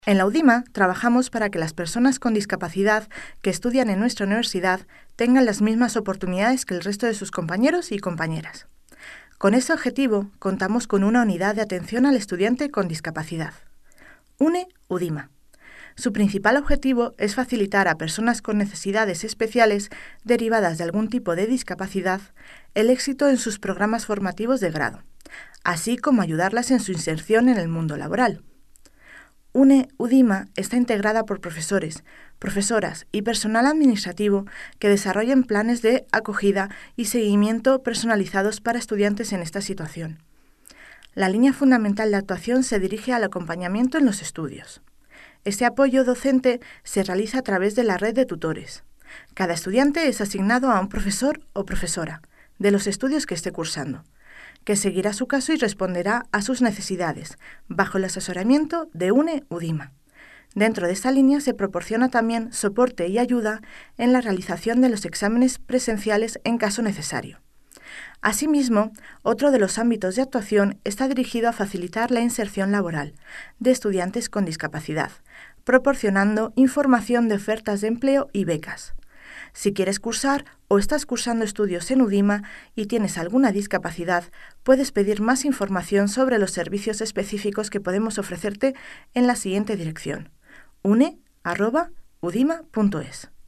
En la UDIMA trabajamos para que las personas con discapacidad que estudian en nuestra universidad tengan las mismas oportunidades que el resto de sus compañeros y compañeras. Con ese objetivo, contamos con una unidad de atención al estudiante con discapacidad. UNE UDIMA. Su principal objetivo es facilitar a personas con necesidades especiales derivadas de algún tipo de discapacidad el éxito en sus programas formativos de grado, así como ayudarlas en su inserción en el mundo laboral. UNE UDIMA está integrada por profesores, profesoras y personal administrativo que desarrollen planes de acogida y seguimiento personalizados para estudiantes en esta situación. La línea fundamental de actuación se dirige al acompañamiento en los estudios. Este apoyo docente se realiza a través de la red de tutores. Cada estudiante es asignado a un profesor o profesora de los estudios que esté cursando, que seguirá su caso y responderá a sus necesidades, bajo el asesoramiento de UNE UDIMA. Dentro de esta línea se proporciona también soporte y ayuda en la realización de los exámenes presenciales en caso necesario. Asimismo, otro de los ámbitos de actuación está dirigido a facilitar la inserción laboral de estudiantes con discapacidad, proporcionando información de ofertas de empleo y becas. Si quieres cursar o estás cursando estudios en UDIMA y tienes alguna discapacidad, puedes pedir más información sobre los servicios específicos que podemos ofrecerte en la siguiente dirección: une@udima.es.